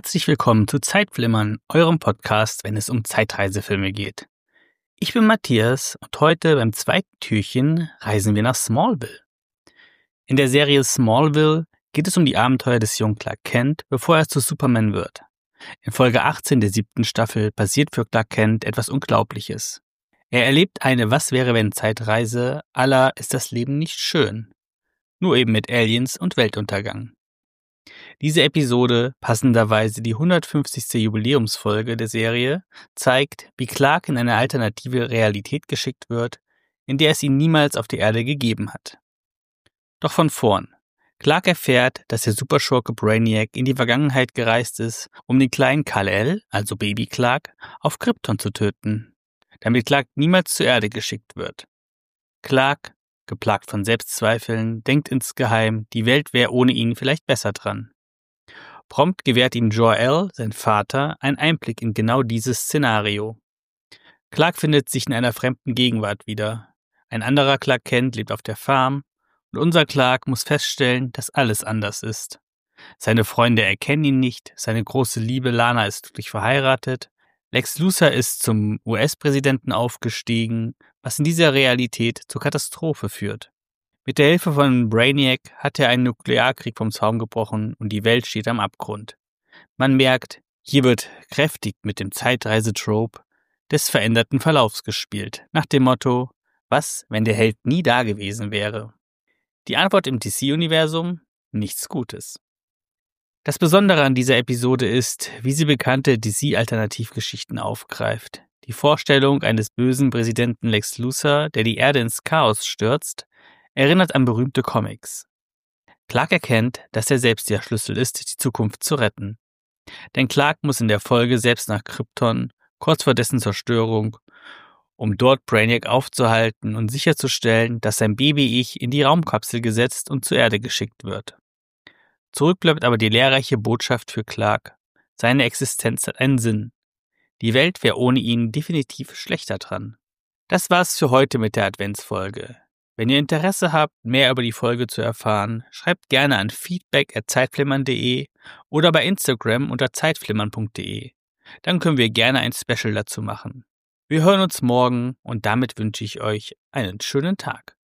Herzlich willkommen zu Zeitflimmern, eurem Podcast, wenn es um Zeitreisefilme geht. Ich bin Matthias und heute beim zweiten Türchen reisen wir nach Smallville. In der Serie Smallville geht es um die Abenteuer des jungen Clark Kent, bevor er zu Superman wird. In Folge 18 der 7. Staffel passiert für Clark Kent etwas Unglaubliches. Er erlebt eine Was-wäre-wenn-Zeitreise à la Ist das Leben nicht schön? Nur eben mit Aliens und Weltuntergang. Diese Episode, passenderweise die 150. Jubiläumsfolge der Serie, zeigt, wie Clark in eine alternative Realität geschickt wird, in der es ihn niemals auf der Erde gegeben hat. Doch von vorn. Clark erfährt, dass der Superschurke Brainiac in die Vergangenheit gereist ist, um den kleinen Kal-El, also Baby Clark, auf Krypton zu töten, damit Clark niemals zur Erde geschickt wird. Clark, geplagt von Selbstzweifeln, denkt insgeheim, die Welt wäre ohne ihn vielleicht besser dran. Prompt gewährt ihm Jor-El, sein Vater, einen Einblick in genau dieses Szenario. Clark findet sich in einer fremden Gegenwart wieder. Ein anderer Clark Kent lebt auf der Farm und unser Clark muss feststellen, dass alles anders ist. Seine Freunde erkennen ihn nicht, seine große Liebe Lana ist glücklich verheiratet, Lex Luthor ist zum US-Präsidenten aufgestiegen, was in dieser Realität zur Katastrophe führt. Mit der Hilfe von Brainiac hat er einen Nuklearkrieg vom Zaun gebrochen und die Welt steht am Abgrund. Man merkt, hier wird kräftig mit dem Zeitreise-Trope des veränderten Verlaufs gespielt, nach dem Motto, was, wenn der Held nie da gewesen wäre? Die Antwort im DC-Universum? Nichts Gutes. Das Besondere an dieser Episode ist, wie sie bekannte DC-Alternativgeschichten aufgreift. Die Vorstellung eines bösen Präsidenten Lex Luthor, der die Erde ins Chaos stürzt, erinnert an berühmte Comics. Clark erkennt, dass er selbst der Schlüssel ist, die Zukunft zu retten. Denn Clark muss in der Folge selbst nach Krypton, kurz vor dessen Zerstörung, um dort Brainiac aufzuhalten und sicherzustellen, dass sein Baby-Ich in die Raumkapsel gesetzt und zur Erde geschickt wird. Zurück bleibt aber die lehrreiche Botschaft für Clark. Seine Existenz hat einen Sinn. Die Welt wäre ohne ihn definitiv schlechter dran. Das war's für heute mit der Adventsfolge. Wenn ihr Interesse habt, mehr über die Folge zu erfahren, schreibt gerne an feedback@zeitflimmern.de oder bei Instagram unter zeitflimmern.de. Dann können wir gerne ein Special dazu machen. Wir hören uns morgen und damit wünsche ich euch einen schönen Tag.